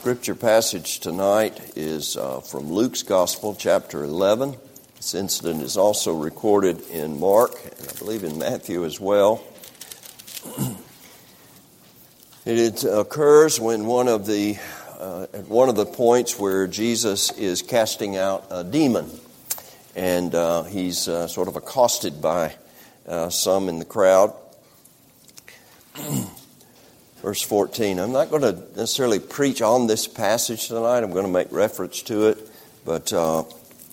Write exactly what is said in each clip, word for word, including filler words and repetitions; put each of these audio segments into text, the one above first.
Scripture passage tonight is uh, from Luke's Gospel, chapter eleven. This incident is also recorded in Mark, and I believe in Matthew as well. It occurs when one of the uh, at one of the points where Jesus is casting out a demon, and uh, he's uh, sort of accosted by uh, some in the crowd. Verse fourteen. I'm not going to necessarily preach on this passage tonight. I'm going to make reference to it, but uh,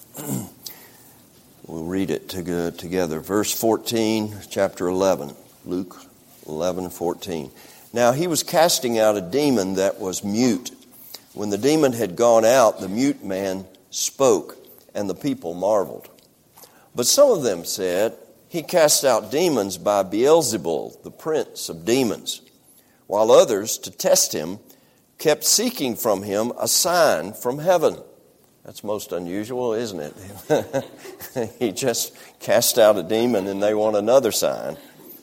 we'll read it to, together. Verse fourteen, chapter eleven, Luke eleven fourteen. Now he was casting out a demon that was mute. When the demon had gone out, the mute man spoke, and the people marveled. But some of them said, "He cast out demons by Beelzebul, the prince of demons." While others, to test him, kept seeking from him a sign from heaven. That's most unusual, isn't it? He just cast out a demon and they want another sign.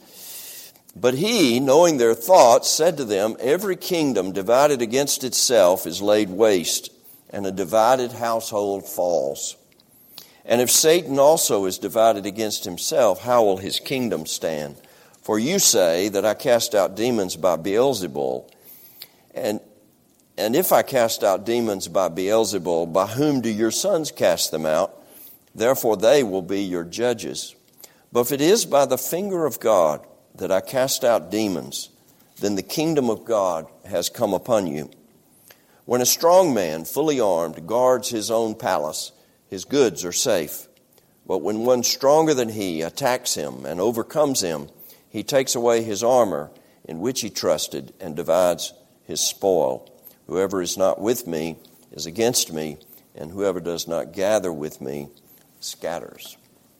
But he, knowing their thoughts, said to them, "Every kingdom divided against itself is laid waste, and a divided household falls. And if Satan also is divided against himself, how will his kingdom stand? For you say that I cast out demons by Beelzebul, and and if I cast out demons by Beelzebul, by whom do your sons cast them out? Therefore they will be your judges. But if it is by the finger of God that I cast out demons, then the kingdom of God has come upon you. When a strong man, fully armed, guards his own palace, his goods are safe. But when one stronger than he attacks him and overcomes him, he takes away his armor in which he trusted and divides his spoil. Whoever is not with me is against me, and whoever does not gather with me scatters."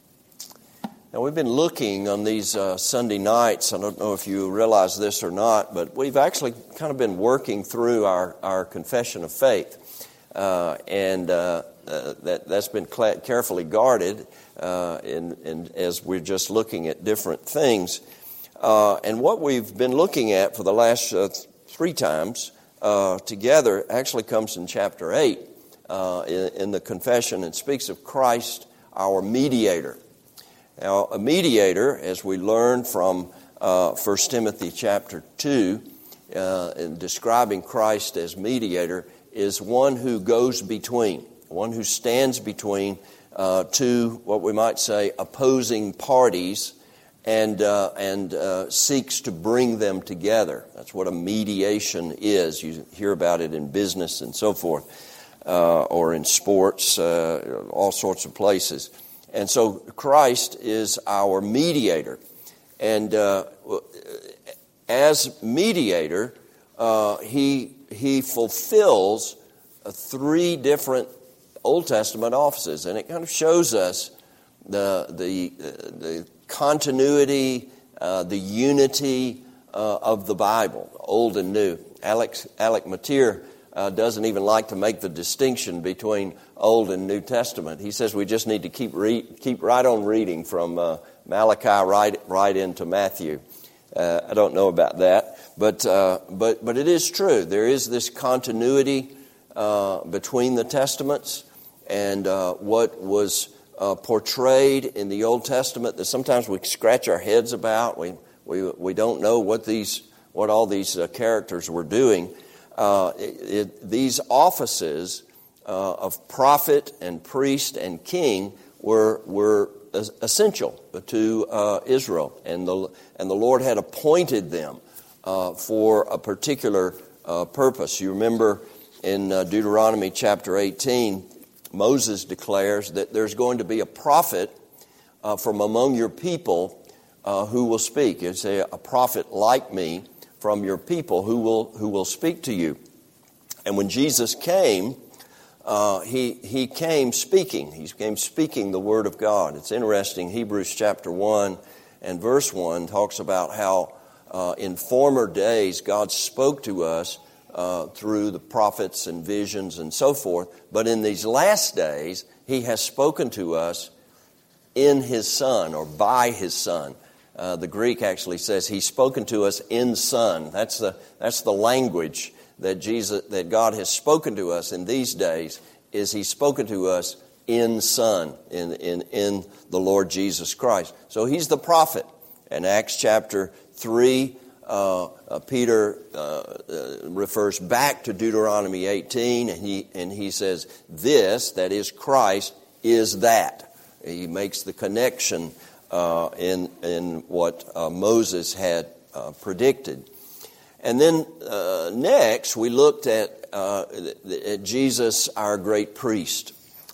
Now, we've been looking on these uh, Sunday nights. I don't know if you realize this or not, but we've actually kind of been working through our, our confession of faith. Uh, and uh, uh, that, that's been cl- carefully guarded uh, in, in, as we're just looking at different things. Uh, and what we've been looking at for the last uh, th- three times uh, together actually comes in chapter eight uh, in, in the confession, and speaks of Christ, our mediator. Now, a mediator, as we learn from uh, First Timothy chapter two, uh, in describing Christ as mediator, is one who goes between, one who stands between uh, two, what we might say, opposing parties, and uh, and uh, seeks to bring them together. That's what a mediation is. You hear about it in business and so forth, uh, or in sports, uh, all sorts of places. And so Christ is our mediator. And uh, as mediator, uh, he he fulfills uh, three different Old Testament offices. And it kind of shows us the the uh, the continuity, uh, the unity uh, of the Bible, Old and New. Alex Alec Matier uh, doesn't even like to make the distinction between Old and New Testament. He says we just need to keep read, keep right on reading from uh, Malachi right right into Matthew. Uh, I don't know about that, but uh, but but it is true. There is this continuity uh, between the Testaments, and uh, what was Uh, portrayed in the Old Testament that sometimes we scratch our heads about. We we we don't know what these what all these uh, characters were doing. Uh, it, it, these offices uh, of prophet and priest and king were were essential to uh, Israel, and the and the Lord had appointed them uh, for a particular uh, purpose. You remember in uh, Deuteronomy chapter eighteen. Moses declares that there's going to be a prophet uh, from among your people uh, who will speak. It's a, a prophet like me from your people who will who will speak to you. And when Jesus came, uh, he he came speaking. He came speaking the word of God. It's interesting. Hebrews chapter one and verse one talks about how uh, in former days God spoke to us Uh, through the prophets and visions and so forth. But in these last days, he has spoken to us in his Son, or by his Son. Uh, the Greek actually says he's spoken to us in Son. That's the that's the language that Jesus, that God has spoken to us in these days is He's spoken to us in Son, in, in, in the Lord Jesus Christ. So He's the prophet. In Acts chapter three, uh, uh, Peter uh, uh, refers back to Deuteronomy eighteen, and he, and he says, this, that is Christ, is that. He makes the connection uh, in, in what uh, Moses had uh, predicted. And then uh, next, we looked at, uh, at Jesus, our great priest.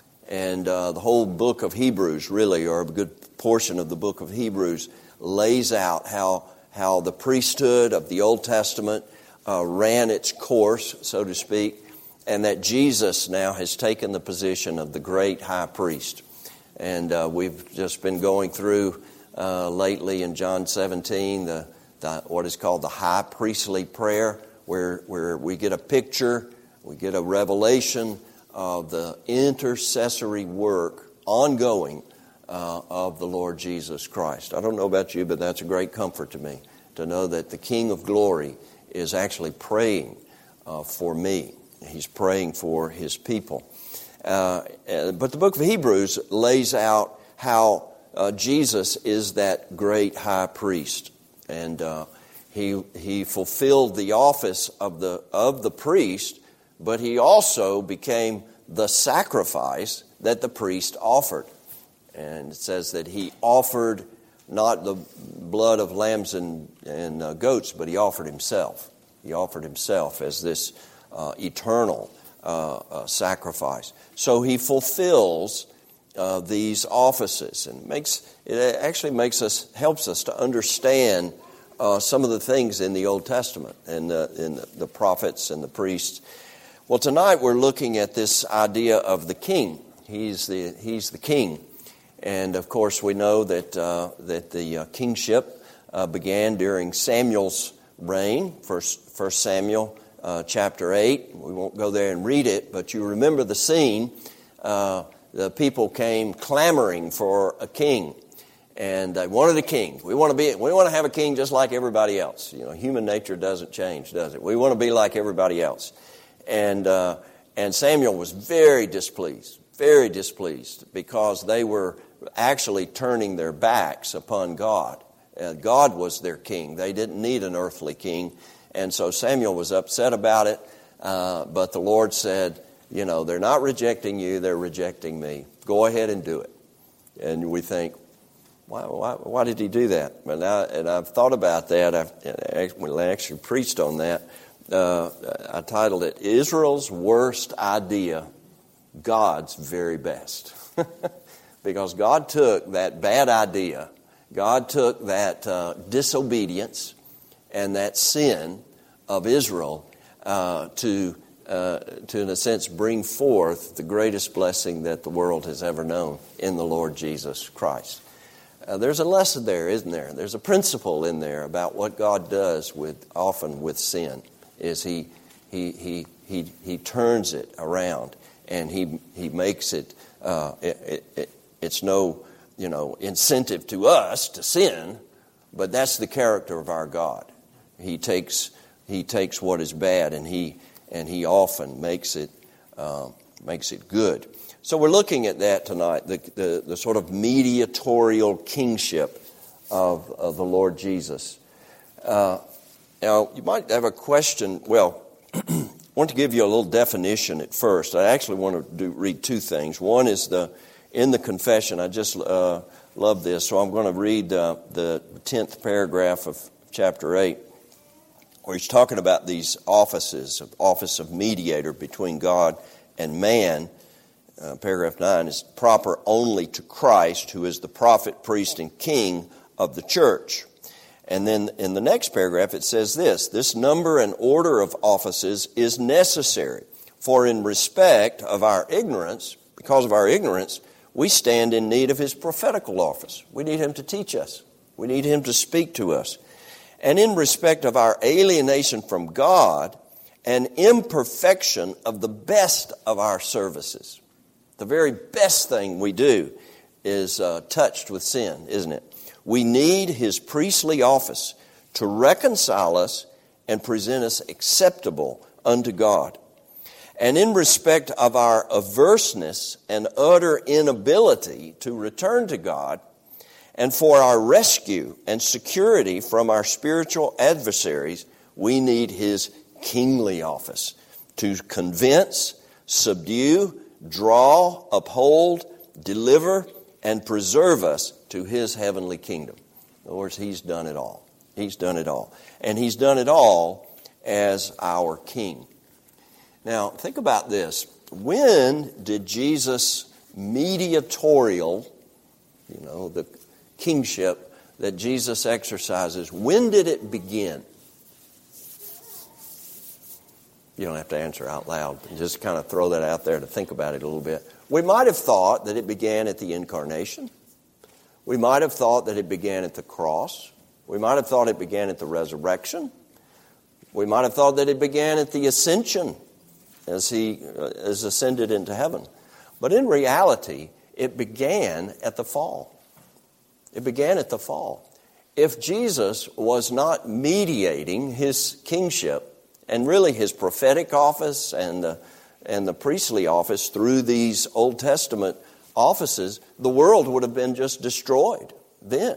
And uh, the whole book of Hebrews, really, or a good portion of the book of Hebrews, lays out how, how the priesthood of the Old Testament uh, ran its course, so to speak, and that Jesus now has taken the position of the great high priest. And uh, we've just been going through uh, lately in John seventeen, the The, what is called the high priestly prayer, where, where we get a picture, we get a revelation of the intercessory work ongoing uh, of the Lord Jesus Christ. I don't know about you, but that's a great comfort to me, to know that the King of Glory is actually praying uh, for me. He's praying for His people. Uh, but the book of Hebrews lays out how uh, Jesus is that great high priest. And uh, he he fulfilled the office of the of the priest, but he also became the sacrifice that the priest offered. And it says that he offered not the blood of lambs and, and uh, goats, but he offered himself. He offered himself as this uh, eternal uh, uh, sacrifice. So he fulfills uh, these offices, and makes it actually makes us helps us to understand uh, some of the things in the Old Testament and uh, in the, the prophets and the priests. Well, tonight we're looking at this idea of the king. He's the he's the king, and of course we know that uh, that the uh, kingship uh, began during Samuel's reign. First, First Samuel uh, chapter eight. We won't go there and read it, but you remember the scene. Uh, the people came clamoring for a king, and they wanted a king. We want to be. We want to have a king just like everybody else. You know, human nature doesn't change, does it? We want to be like everybody else. And uh, and Samuel was very displeased, very displeased, because they were actually turning their backs upon God. Uh, God was their king. They didn't need an earthly king. And so Samuel was upset about it, uh, but the Lord said, you know, they're not rejecting you, they're rejecting me. Go ahead and do it. And we think, why, why, why did he do that? But now, and I've thought about that. I've actually, actually preached on that. Uh, I titled it, Israel's Worst Idea, God's Very Best. Because God took that bad idea, God took that uh, disobedience and that sin of Israel uh, to, uh, to, in a sense, bring forth the greatest blessing that the world has ever known in the Lord Jesus Christ. Uh, there's a lesson there, isn't there? There's a principle in there about what God does with often with sin. Is he he he he he turns it around, and he he makes it, uh, it, it it's no you know incentive to us to sin, but that's the character of our God. He takes he takes what is bad, and he and he often makes it uh, makes it good. So we're looking at that tonight, the the, the sort of mediatorial kingship of, of the Lord Jesus. Uh, Now, you might have a question. Well, I want to give you a little definition at first. I actually want to do, read two things. One is the in the confession. I just uh, love this, so I'm going to read uh, the tenth paragraph of chapter eight, where he's talking about these offices, office of mediator between God and man. Uh, paragraph nine is proper only to Christ, who is the prophet, priest, and king of the church. And then in the next paragraph it says this, this number and order of offices is necessary, for in respect of our ignorance, because of our ignorance, we stand in need of his prophetical office. We need him to teach us. We need him to speak to us. And in respect of our alienation from God and imperfection of the best of our services. The very best thing we do is uh, touched with sin, isn't it? We need his priestly office to reconcile us and present us acceptable unto God. And in respect of our averseness and utter inability to return to God, and for our rescue and security from our spiritual adversaries, we need His kingly office to convince, subdue, draw, uphold, deliver, and preserve us to His heavenly kingdom. In other words, He's done it all. He's done it all. And He's done it all as our King. Now, think about this. When did Jesus' mediatorial, you know, the kingship that Jesus exercises, when did it begin? You don't have to answer out loud. Just kind of throw that out there to think about it a little bit. We might have thought that it began at the incarnation. We might have thought that it began at the cross. We might have thought it began at the resurrection. We might have thought that it began at the ascension as He is ascended into heaven. But in reality, it began at the fall. It began at the fall. If Jesus was not mediating His kingship and really His prophetic office and the, and the priestly office through these Old Testament offices, the world would have been just destroyed then.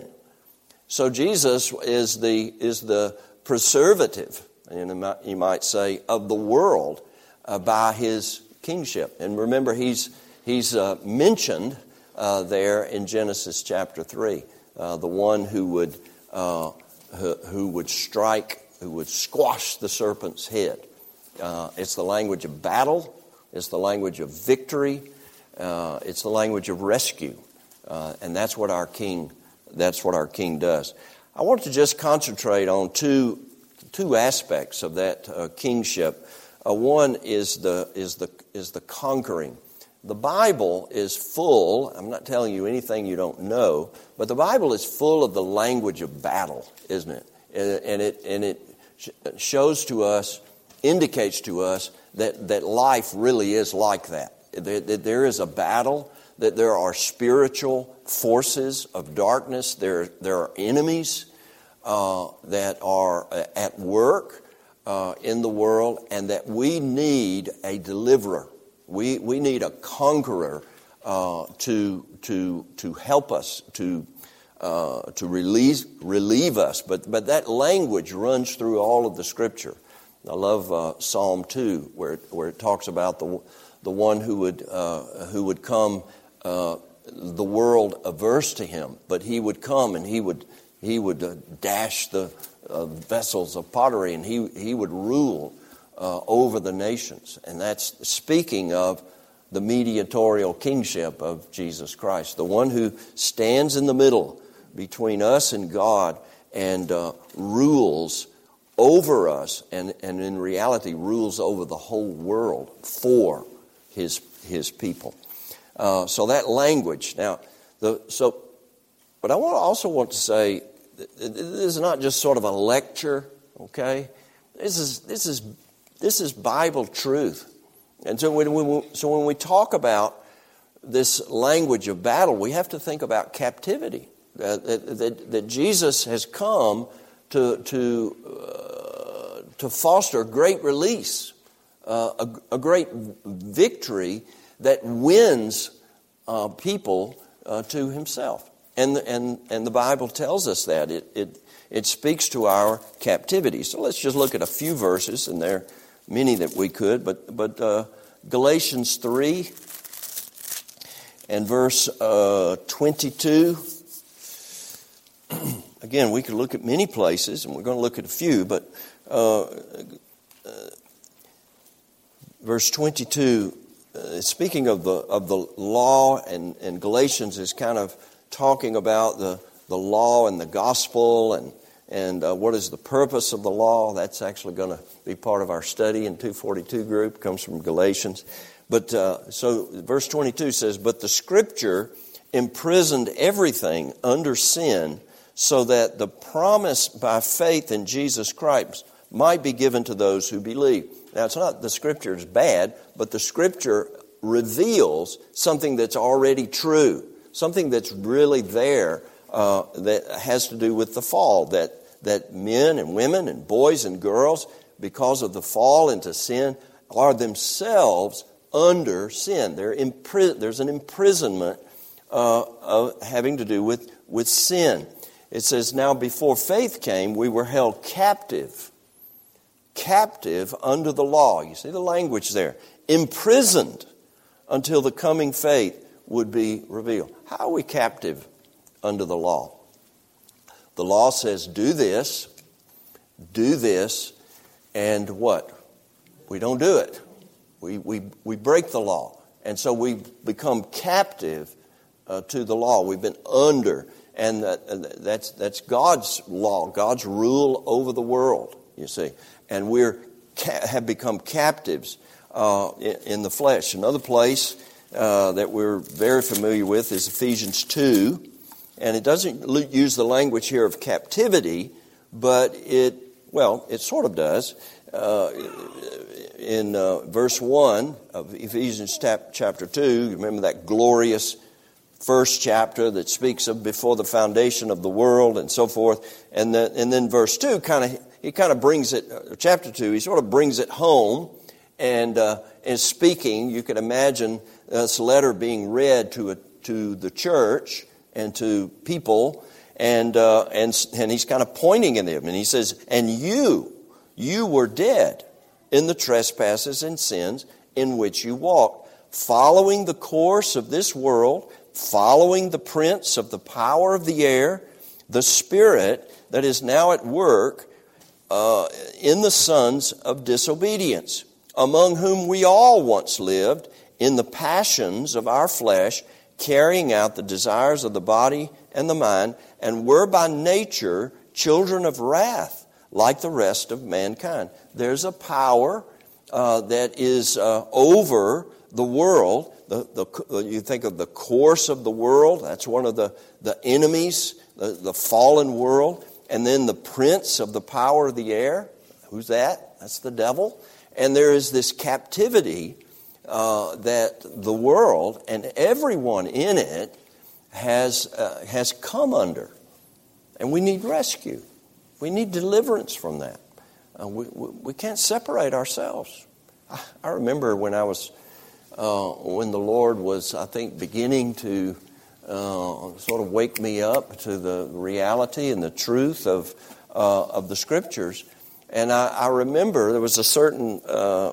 So Jesus is the is the preservative, you might say, of the world uh, by His kingship. And remember, He's He's uh, mentioned uh, there in Genesis chapter three, uh, the one who would uh, who, who would strike, who would squash the serpent's head. Uh, it's the language of battle. It's the language of victory. Uh, it's the language of rescue, uh, and that's what our King. That's what our King does. I want to just concentrate on two two aspects of that uh, kingship. Uh, one is the is the is the conquering. The Bible is full. I'm not telling you anything you don't know, but the Bible is full of the language of battle, isn't it? And it and it shows to us, indicates to us that that life really is like that. That there is a battle. That there are spiritual forces of darkness. There, there are enemies uh, that are at work uh, in the world, and that we need a deliverer. We we need a conqueror uh, to to to help us to uh, to relieve relieve us. But but that language runs through all of the Scripture. I love uh, Psalm two, where where it talks about the the one who would uh, who would come. Uh, the world averse to Him, but He would come and He would He would uh, dash the uh, vessels of pottery, and He He would rule uh, over the nations. And that's speaking of the mediatorial kingship of Jesus Christ, the one who stands in the middle between us and God and uh, rules over us, and, and in reality rules over the whole world for His His people. Uh, so that language. Now, the so, but I want to also want to say this is not just sort of a lecture. Okay, this is this is this is Bible truth. And so when we so when we talk about this language of battle, we have to think about captivity. Uh, that, that that Jesus has come to to uh, to foster great release, uh, a, a great victory that wins uh, people uh, to Himself, and and and the Bible tells us that it it it speaks to our captivity. So let's just look at a few verses, and there are many that we could, but but uh, Galatians three and verse uh, twenty-two. Again, we could look at many places, and we're going to look at a few, but uh, uh, verse twenty-two. Uh, speaking of the of the law, and, and Galatians is kind of talking about the, the law and the gospel, and and uh, what is the purpose of the law. That's actually going to be part of our study in two forty-two group. Comes from Galatians. But uh, so verse twenty-two says, "But the Scripture imprisoned everything under sin, so that the promise by faith in Jesus Christ might be given to those who believe." Now, it's not the Scripture is bad, but the Scripture reveals something that's already true, something that's really there uh, that has to do with the fall, that that men and women and boys and girls because of the fall into sin, are themselves under sin. They're impri- there's an imprisonment uh, of having to do with, with sin. It says, now before faith came, we were held captive. Captive under the law. You see the language there. Imprisoned until the coming faith would be revealed. How are we captive under the law? The law says, do this, do this, and what? We don't do it. We we we break the law. And so we become captive uh, to the law. We've been under. And that, that's that's God's law, God's rule over the world, you see. And we ca- have become captives uh, in, in the flesh. Another place uh, that we're very familiar with is Ephesians two. And it doesn't use the language here of captivity, but it, well, it sort of does. Uh, in uh, verse one of Ephesians chapter two, you remember that glorious first chapter that speaks of before the foundation of the world and so forth. And then, and then verse two, kind of he kind of brings it, uh, chapter two, he sort of brings it home and uh, is speaking. You can imagine this letter being read to a, to the church and to people, and uh, and and he's kind of pointing at them, and he says, "And you, you were dead in the trespasses and sins in which you walked, following the course of this world, following the prince of the power of the air, the spirit that is now at work uh, in the sons of disobedience, among whom we all once lived in the passions of our flesh, carrying out the desires of the body and the mind, and were by nature children of wrath, like the rest of mankind." There's a power uh, that is uh, over the world. The, the, you think of the course of the world. That's one of the, the enemies, the, the fallen world. And then the prince of the power of the air. Who's that? That's the devil. And there is this captivity uh, that the world and everyone in it has uh, has come under. And we need rescue. We need deliverance from that. Uh, we, we, we can't separate ourselves. I, I remember when I was... Uh, when the Lord was, I think, beginning to uh, sort of wake me up to the reality and the truth of uh, of the Scriptures. And I, I remember there was a certain uh,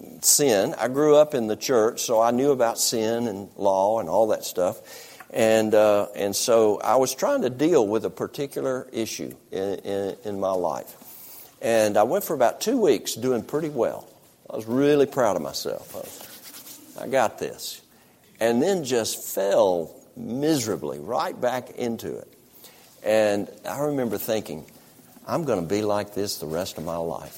sin. I grew up in the church, so I knew about sin and law and all that stuff. And uh, and so I was trying to deal with a particular issue in, in, in my life. And I went for about two weeks doing pretty well. I was really proud of myself. I was, I got this. And then just fell miserably right back into it. And I remember thinking, I'm going to be like this the rest of my life.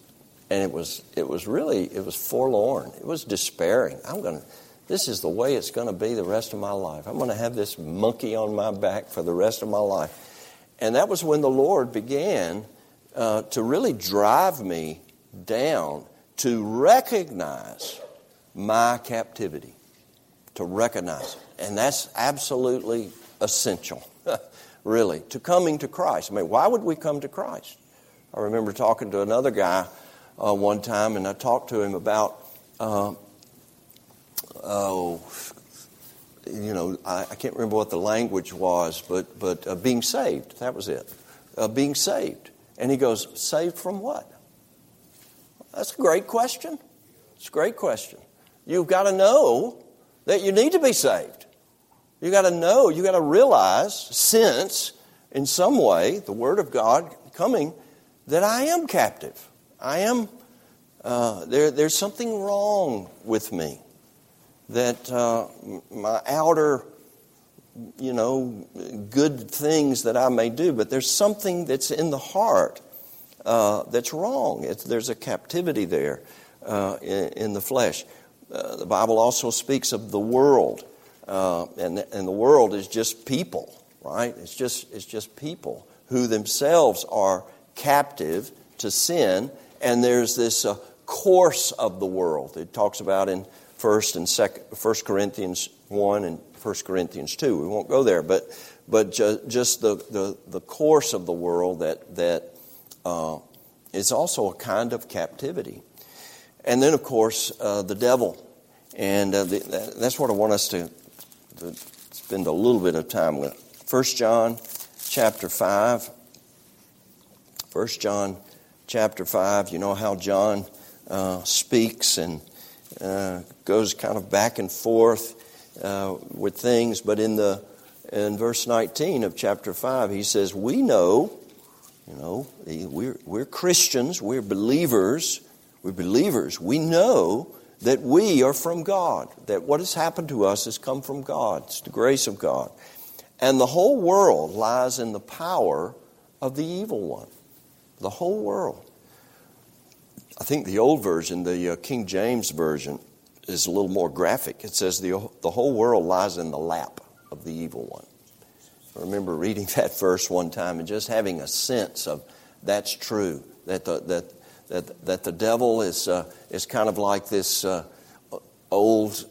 And it was it was really, it was forlorn. It was despairing. I'm going to, this is the way it's going to be the rest of my life. I'm going to have this monkey on my back for the rest of my life. And that was when the Lord began uh, to really drive me down to recognize my captivity, to recognize it. And that's absolutely essential, really, to coming to Christ. I mean, why would we come to Christ? I remember talking to another guy uh, one time, and I talked to him about, uh, oh, you know, I, I can't remember what the language was, but but uh, being saved, that was it, uh, being saved. And he goes, saved from what? That's a great question. It's a great question. You've got to know that you need to be saved. You've got to know, you've got to realize, sense, in some way, the Word of God coming, that I am captive. I am, uh, there. there's something wrong with me. That uh, my outer, you know, good things that I may do, but there's something that's in the heart uh, that's wrong. It's, there's a captivity there uh, in, in the flesh. Uh, the Bible also speaks of the world, uh, and and the world is just people, right? It's just it's just people who themselves are captive to sin, and there's this uh, course of the world. It talks about in First and Second, First Corinthians one and First Corinthians two. We won't go there, but but ju- just the, the the course of the world that that uh, is also a kind of captivity. And then, of course, uh, the devil. And uh, the, that's what I want us to, to spend a little bit of time with. First John chapter five. First John chapter five. You know how John uh, speaks and uh, goes kind of back and forth uh, with things. But in the in verse nineteen of chapter five, he says, we know, you know, we're, we're Christians, we're believers, we're believers. We know that we are from God, that what has happened to us has come from God. It's the grace of God. And the whole world lies in the power of the evil one. The whole world. I think the old version, the uh, King James version, is a little more graphic. It says the, the whole world lies in the lap of the evil one. I remember reading that verse one time and just having a sense of that's true, that the, that That that the devil is uh, is kind of like this uh, old,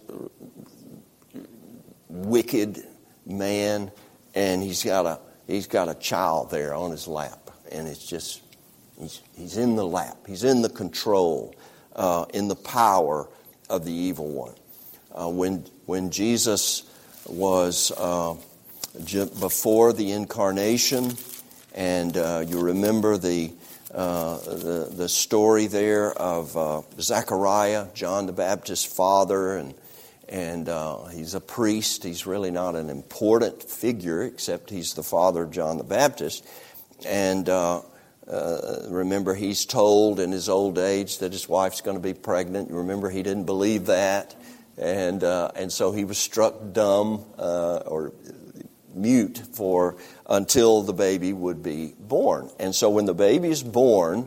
wicked man, and he's got a he's got a child there on his lap, and it's just he's he's in the lap, he's in the control, uh, in the power of the evil one. Uh, when when Jesus was uh, before the incarnation, and uh, you remember the. Uh, the the story there of uh, Zechariah, John the Baptist's father, and and uh, he's a priest. He's really not an important figure, except he's the father of John the Baptist. And uh, uh, remember, he's told in his old age that his wife's going to be pregnant. You remember, he didn't believe that, and uh, and so he was struck dumb uh, or mute for until the baby would be born. And so when the baby is born,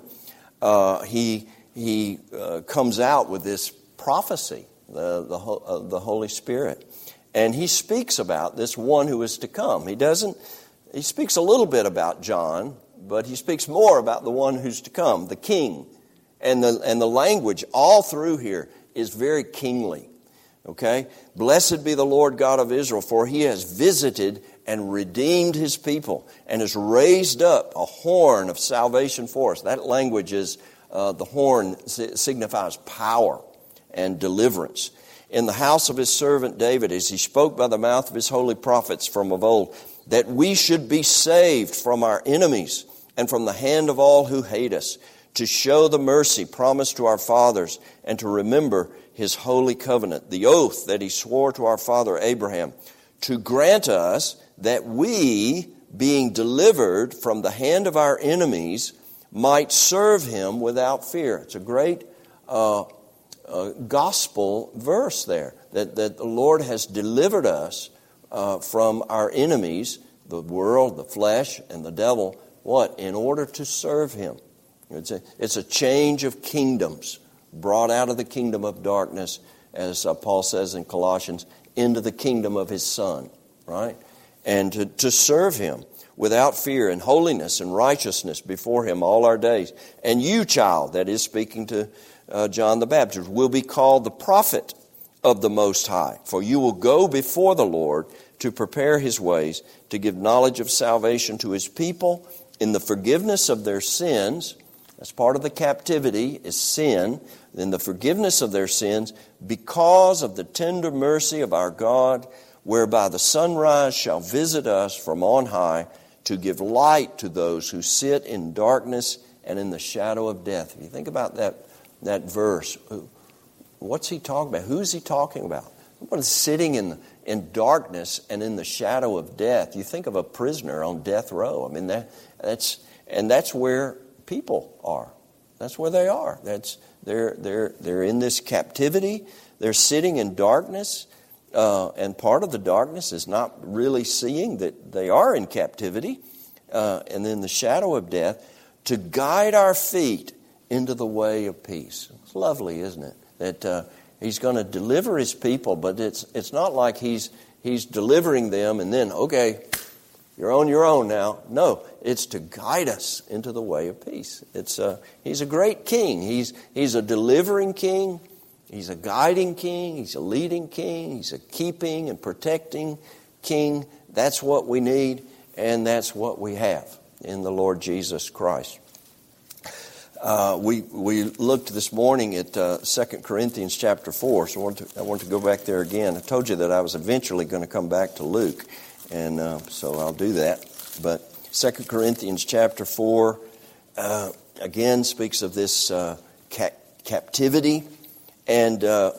uh, he he uh, comes out with this prophecy, the the, uh, the Holy Spirit, and he speaks about this one who is to come. He doesn't. He speaks a little bit about John, but he speaks more about the one who's to come, the King, and the and the language all through here is very kingly. Okay, blessed be the Lord God of Israel, for He has visited and redeemed His people, and has raised up a horn of salvation for us. That language is, uh, the horn signifies power and deliverance. In the house of His servant David, as He spoke by the mouth of His holy prophets from of old, that we should be saved from our enemies and from the hand of all who hate us, to show the mercy promised to our fathers, and to remember His holy covenant, the oath that He swore to our father Abraham, to grant us that we, being delivered from the hand of our enemies, might serve Him without fear. It's a great uh, uh, gospel verse there, that, that the Lord has delivered us uh, from our enemies, the world, the flesh, and the devil, what? In order to serve Him. It's a, it's a change of kingdoms, brought out of the kingdom of darkness, as uh, Paul says in Colossians, into the kingdom of His Son, right? And to, to serve Him without fear in holiness and righteousness before Him all our days. And you, child, that is speaking to uh, John the Baptist, will be called the prophet of the Most High. For you will go before the Lord to prepare His ways, to give knowledge of salvation to His people in the forgiveness of their sins. That's part of the captivity, is sin. In the forgiveness of their sins, because of the tender mercy of our God, whereby the sunrise shall visit us from on high, to give light to those who sit in darkness and in the shadow of death. If you think about that, that verse, what's he talking about? Who's he talking about? Someone is sitting in, in darkness and in the shadow of death. You think of a prisoner on death row. I mean, that, that's and that's where people are. That's where they are. That's they're they're they're in this captivity. They're sitting in darkness. Uh, and part of the darkness is not really seeing that they are in captivity uh, and in the shadow of death, to guide our feet into the way of peace. It's lovely, isn't it? That uh, He's going to deliver His people, but it's it's not like He's He's delivering them and then, okay, you're on your own now. No, it's to guide us into the way of peace. It's uh, He's a great King. He's He's a delivering King. He's a guiding King. He's a leading King. He's a keeping and protecting King. That's what we need, and that's what we have in the Lord Jesus Christ. Uh, we we looked this morning at uh, Second Corinthians chapter four, so I want, to, I want to go back there again. I told you that I was eventually going to come back to Luke, and uh, so I'll do that. But Second Corinthians chapter four, uh, again, speaks of this uh, ca- captivity. And, uh,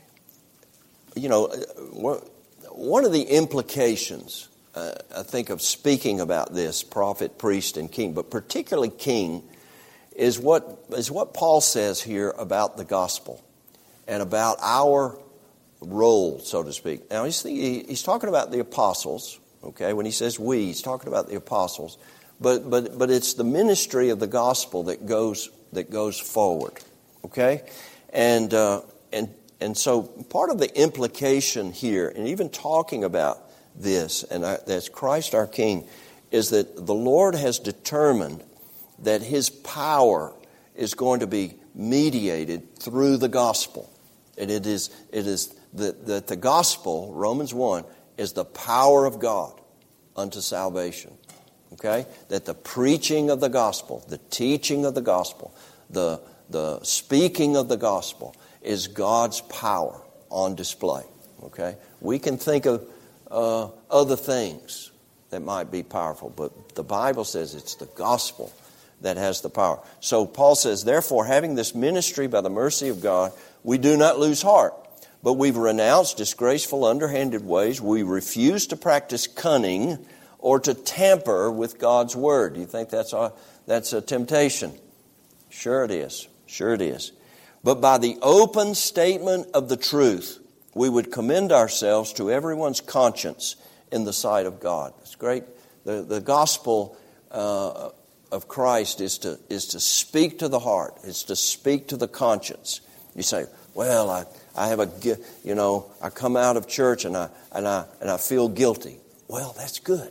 you know, one of the implications, uh, I think, of speaking about this, prophet, priest, and king, but particularly king, is what is what Paul says here about the gospel and about our role, so to speak. Now, he's, he's talking about the apostles, okay? When he says we, he's talking about the apostles. But but but it's the ministry of the gospel that goes that goes forward, okay? And uh, and and so part of the implication here, and even talking about this, and I, that's Christ our King, is that the Lord has determined that His power is going to be mediated through the gospel. And it is it is that the, the gospel, Romans one, is the power of God unto salvation. Okay? That the preaching of the gospel, the teaching of the gospel, the the speaking of the gospel is God's power on display. Okay? We can think of uh, other things that might be powerful, but the Bible says it's the gospel that has the power. So Paul says, therefore, having this ministry by the mercy of God, we do not lose heart, but we've renounced disgraceful, underhanded ways. We refuse to practice cunning or to tamper with God's word. Do you think that's a, that's a temptation? Sure it is. Sure it is. But by the open statement of the truth, we would commend ourselves to everyone's conscience in the sight of God. It's great. The, the gospel uh, of Christ is to is to speak to the heart. It's to speak to the conscience. You say, well, I, I have a, you know, I come out of church and I and I and I feel guilty. Well, that's good.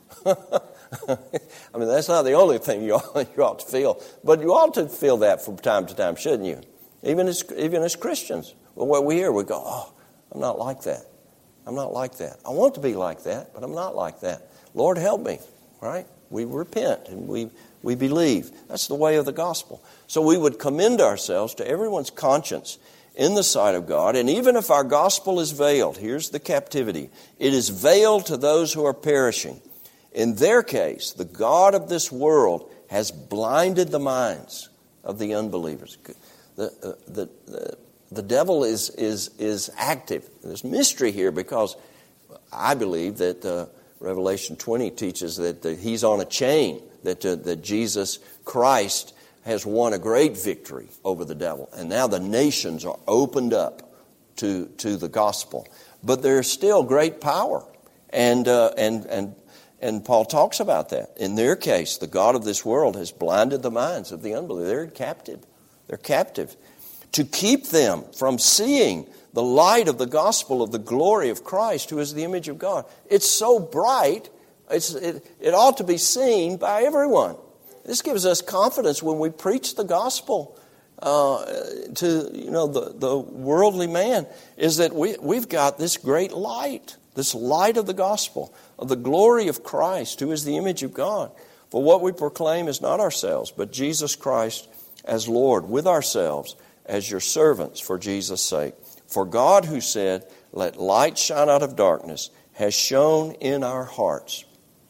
I mean, that's not the only thing you ought, you ought to feel, but you ought to feel that from time to time, shouldn't you? Even as even as Christians, well, what we hear, we go, oh, I'm not like that. I'm not like that. I want to be like that, but I'm not like that. Lord, help me. Right? We repent and we we believe. That's the way of the gospel. So we would commend ourselves to everyone's conscience in the sight of God. And even if our gospel is veiled, here's the captivity. It is veiled to those who are perishing. In their case, the God of this world has blinded the minds of the unbelievers. The, uh, the, the, the devil is, is, is active. There's mystery here because I believe that uh, Revelation twenty teaches that uh, he's on a chain, that, uh, that Jesus Christ has won a great victory over the devil. And now the nations are opened up to, to the gospel. But there's still great power. And, uh, and, and, and Paul talks about that. In their case, the God of this world has blinded the minds of the unbelievers. They're captive. They're captive. To keep them from seeing the light of the gospel of the glory of Christ, who is the image of God. It's so bright, it's, it, it ought to be seen by everyone. This gives us confidence when we preach the gospel uh, to you know the, the worldly man, is that we, we've got this great light, this light of the gospel, of the glory of Christ, who is the image of God. For what we proclaim is not ourselves, but Jesus Christ as Lord, with ourselves as your servants for Jesus' sake. For God, who said, let light shine out of darkness, has shone in our hearts.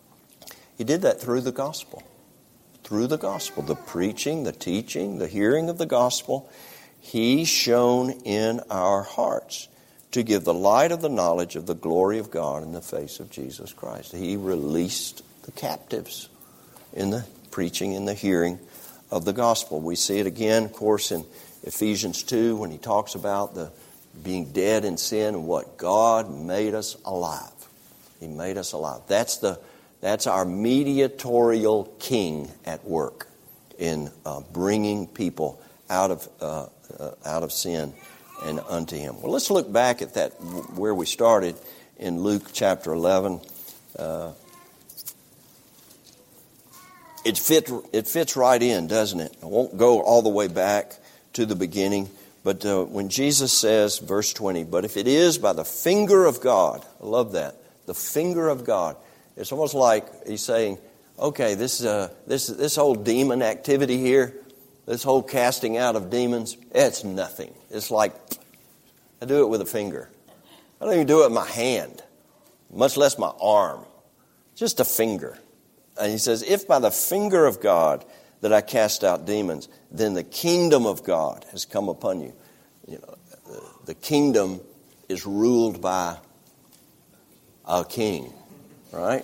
He did that through the gospel. Through the gospel, the preaching, the teaching, the hearing of the gospel, He shone in our hearts to give the light of the knowledge of the glory of God in the face of Jesus Christ. He released the captives in the preaching and the hearing of the gospel. We see it again, of course, in Ephesians two when he talks about the being dead in sin and what God made us alive. He made us alive. That's the that's our mediatorial King at work in uh, bringing people out of uh, uh, out of sin and unto Him. Well, let's look back at that where we started in Luke chapter eleven. Uh, it fit it fits right in, doesn't it? I won't go all the way back to the beginning. But uh, when Jesus says, verse twenty, but if it is by the finger of God, I love that, the finger of God. It's almost like He's saying, okay, this uh, this this whole demon activity here, This whole casting out of demons, it's nothing. It's like, I do it with a finger. I don't even do it with my hand, much less my arm. Just a finger. And he says, if by the finger of God that I cast out demons, then the kingdom of God has come upon you. You know, the kingdom is ruled by a king, right?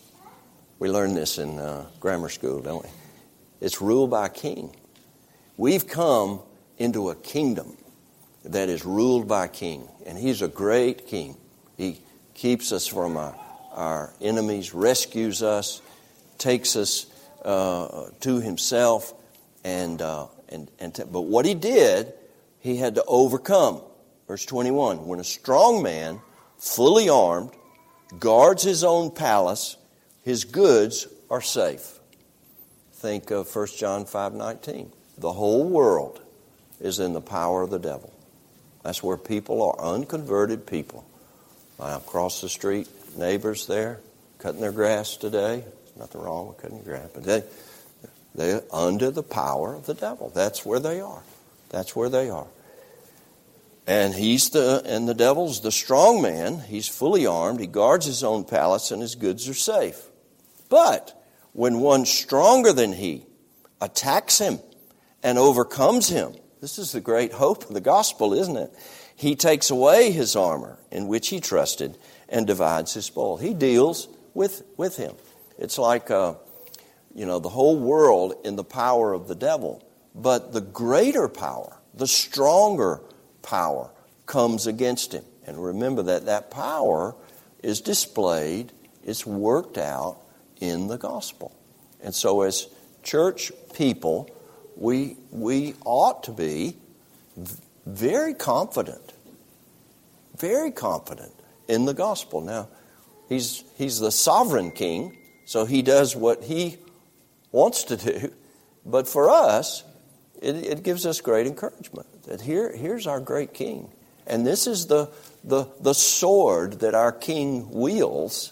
We learned this in uh, grammar school, don't we? It's ruled by a king. We've come into a kingdom that is ruled by a king, and he's a great king. He keeps us from our, our enemies, rescues us, takes us uh, to himself, and uh, and and. T- but what he did, he had to overcome. Verse twenty-one: when a strong man, fully armed, guards his own palace, his goods are safe. Think of First John five nineteen. The whole world is in the power of the devil. That's where people are, unconverted people. Across the street, neighbors there, cutting their grass today. There's nothing wrong with cutting grass, but they, they're under the power of the devil. That's where they are. That's where they are. And he's the and the devil's the strong man. He's fully armed. He guards his own palace, and his goods are safe. But when one stronger than he attacks him and overcomes him, this is the great hope of the gospel, isn't it? He takes away his armor in which he trusted and divides his spoil. He deals with, with him. It's like, uh, you know, the whole world in the power of the devil. But the greater power, the stronger power comes against him. And remember that that power is displayed, it's worked out in the gospel. And so as church people, we we ought to be very confident, very confident in the gospel. Now, he's he's the sovereign king, so he does what he wants to do. But for us, it, it gives us great encouragement that here here's our great king. And this is the, the, the sword that our king wields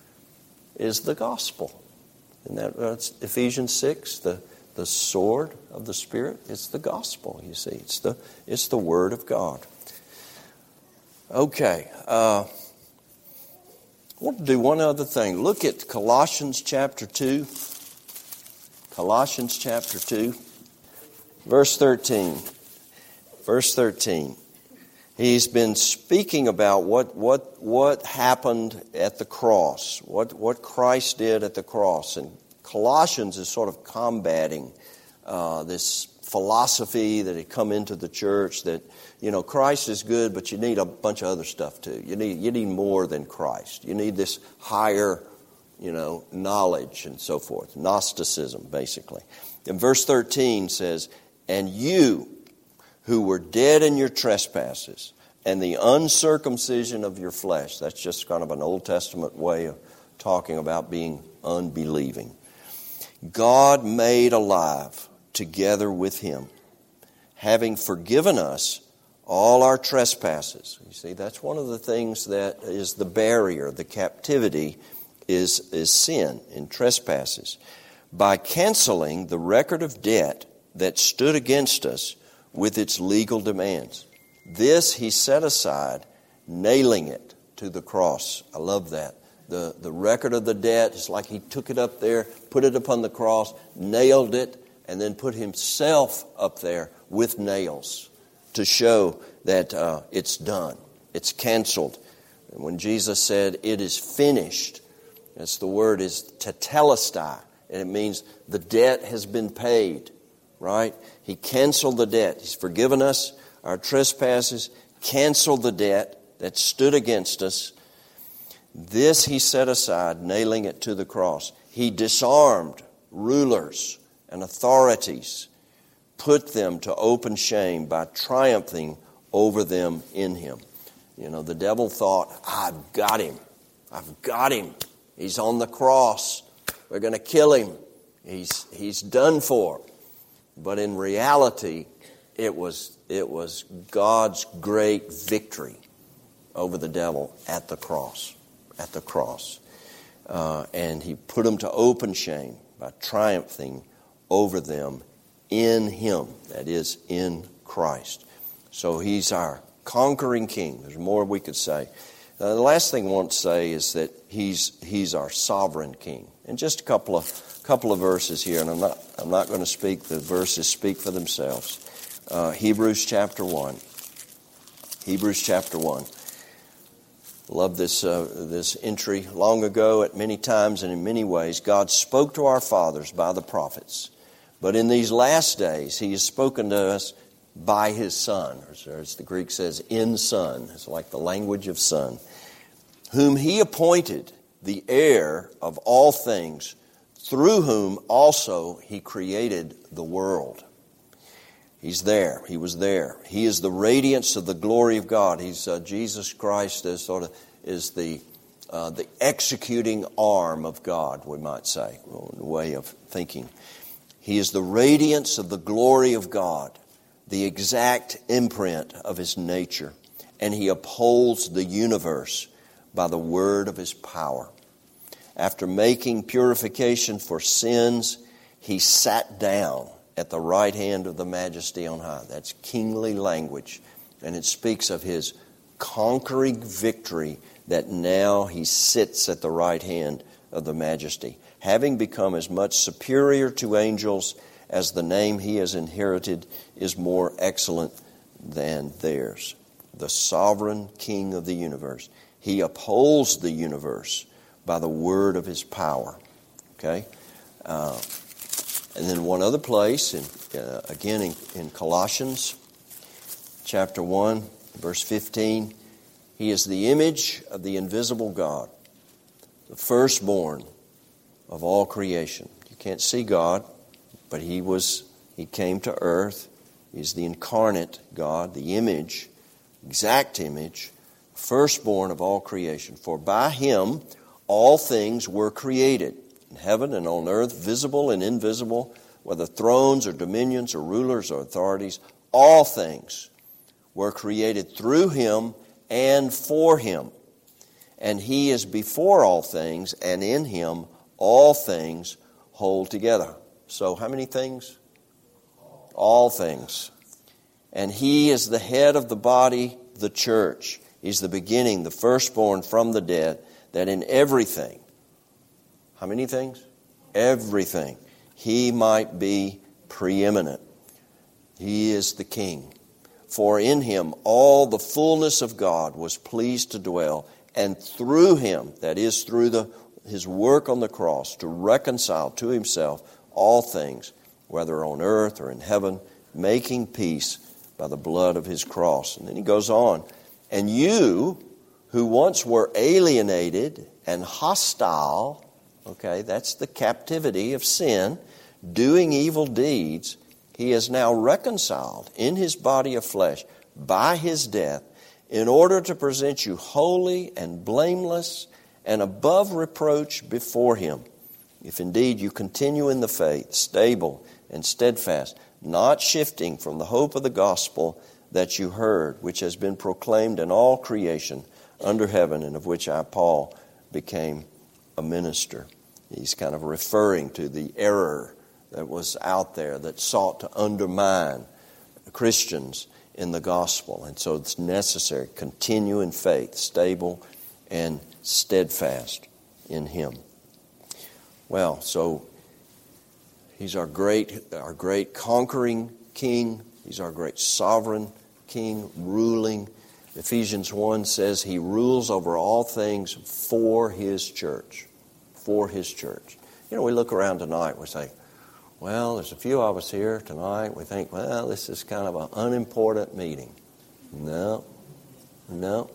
is the gospel. And that, that's Ephesians six, the, the sword of the Spirit. It's the gospel, you see. It's the, it's the Word of God. Okay. Uh, I want to do one other thing. Look at Colossians chapter two. Colossians chapter two, verse thirteen. Verse thirteen. He's been speaking about what what what happened at the cross, what what Christ did at the cross, and Colossians is sort of combating uh, this philosophy that had come into the church that, you know, Christ is good, but you need a bunch of other stuff too. You need you need more than Christ. You need this higher, you know, knowledge and so forth. Gnosticism, basically. And verse thirteen says, "And you, who were dead in your trespasses and the uncircumcision of your flesh." That's just kind of an Old Testament way of talking about being unbelieving. "God made alive together with him, having forgiven us all our trespasses." You see, that's one of the things that is the barrier, the captivity is, is sin and trespasses. "By canceling the record of debt that stood against us with its legal demands. This he set aside, nailing it to the cross." I love that. The, the record of the debt, it's like he took it up there, put it upon the cross, nailed it, and then put himself up there with nails to show that uh, it's done. It's canceled. And when Jesus said, "It is finished," that's the word is tetelestai, and it means the debt has been paid. Right? He canceled the debt. He's forgiven us our trespasses, canceled the debt that stood against us. This he set aside, nailing it to the cross. He disarmed rulers and authorities, put them to open shame by triumphing over them in him. You know, the devil thought, "I've got him. I've got him. He's on the cross. We're going to kill him. He's he's done for." But in reality, it was it was God's great victory over the devil at the cross, at the cross, uh, and he put them to open shame by triumphing over them in Him, that is, in Christ. So He's our conquering King. There's more we could say. Uh, the last thing I want to say is that He's He's our sovereign King. And just a couple of couple of verses here, and I'm not I'm not going to speak. The verses speak for themselves. Uh, Hebrews chapter one. Hebrews chapter one. Love this uh, this entry. Long ago, at many times and in many ways, God spoke to our fathers by the prophets. But in these last days, He has spoken to us by His Son, or as the Greek says, in Son. It's like the language of Son, whom He appointed the heir of all things, through whom also He created the world. He's there. He was there. He is the radiance of the glory of God. He's uh, Jesus Christ is sort of is the uh, the executing arm of God, we might say, a way of thinking. He is the radiance of the glory of God, the exact imprint of His nature, and He upholds the universe by the word of His power. After making purification for sins, He sat down at the right hand of the Majesty on high. That's kingly language, and it speaks of His conquering victory, that now He sits at the right hand of the Majesty, having become as much superior to angels as the name He has inherited is more excellent than theirs. The sovereign King of the universe. He upholds the universe by the word of His power. Okay? Uh, and then one other place, in, uh, again in, in Colossians chapter one, verse fifteen, He is the image of the invisible God, the firstborn of all creation. You can't see God, but He was, He came to earth. He's the incarnate God, the image, exact image, firstborn of all creation. For by Him all things were created, in heaven and on earth, visible and invisible, whether thrones or dominions or rulers or authorities, all things were created through Him and for Him. And He is before all things, and in Him all things hold together. So how many things? All things. And He is the head of the body, the church. He's the beginning, the firstborn from the dead, that in everything, how many things? Everything. He might be preeminent. He is the King. For in Him all the fullness of God was pleased to dwell, and through Him, that is through the, His work on the cross, to reconcile to Himself all things, whether on earth or in heaven, making peace by the blood of His cross. And then he goes on, and you who once were alienated and hostile, okay, that's the captivity of sin, doing evil deeds, He is now reconciled in His body of flesh by His death, in order to present you holy and blameless and above reproach before Him, if indeed you continue in the faith, stable and steadfast, not shifting from the hope of the gospel that you heard, which has been proclaimed in all creation under heaven, and of which I, Paul, became a minister. He's kind of referring to the error that was out there that sought to undermine Christians in the gospel. And so it's necessary. Continue in faith, stable and steadfast in Him. Well, so He's our great, our great conquering King. He's our great sovereign King, ruling. Ephesians one says He rules over all things for His church. For His church. You know, we look around tonight, we say, well, there's a few of us here tonight. We think, well, this is kind of an unimportant meeting. No, no.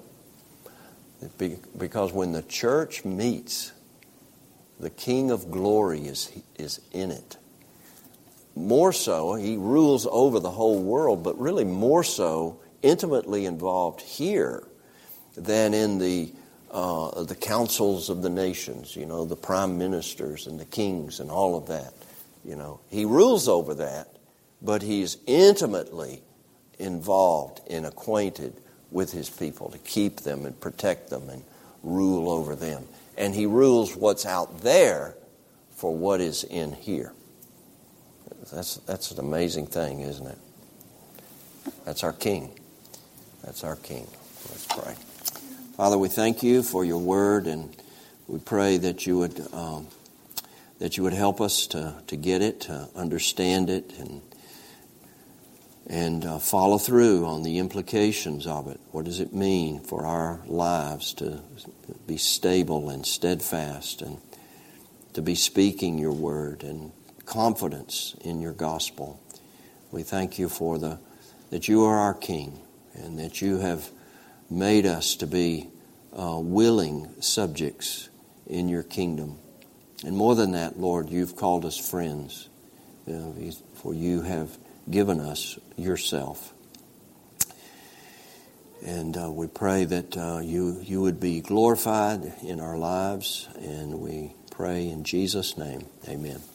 Because when the church meets, the King of glory is, is in it. More so, He rules over the whole world, but really more so intimately involved here than in the uh, the councils of the nations, you know, the prime ministers and the kings and all of that. You know, He rules over that, but He's intimately involved and acquainted with His people to keep them and protect them and rule over them. And He rules what's out there for what is in here. That's, that's an amazing thing, isn't it? That's our King. That's our King. Let's pray. Father, we thank you for your word, and we pray that you would um, that you would help us to, to get it, to understand it, and and uh, follow through on the implications of it. What does it mean for our lives to be stable and steadfast, and to be speaking your word and confidence in your gospel? We thank you for the that you are our King, and that you have made us to be uh, willing subjects in your kingdom. And more than that, Lord, you've called us friends, uh, for you have given us yourself. And uh, we pray that uh, you, you would be glorified in our lives, and we pray in Jesus' name. Amen.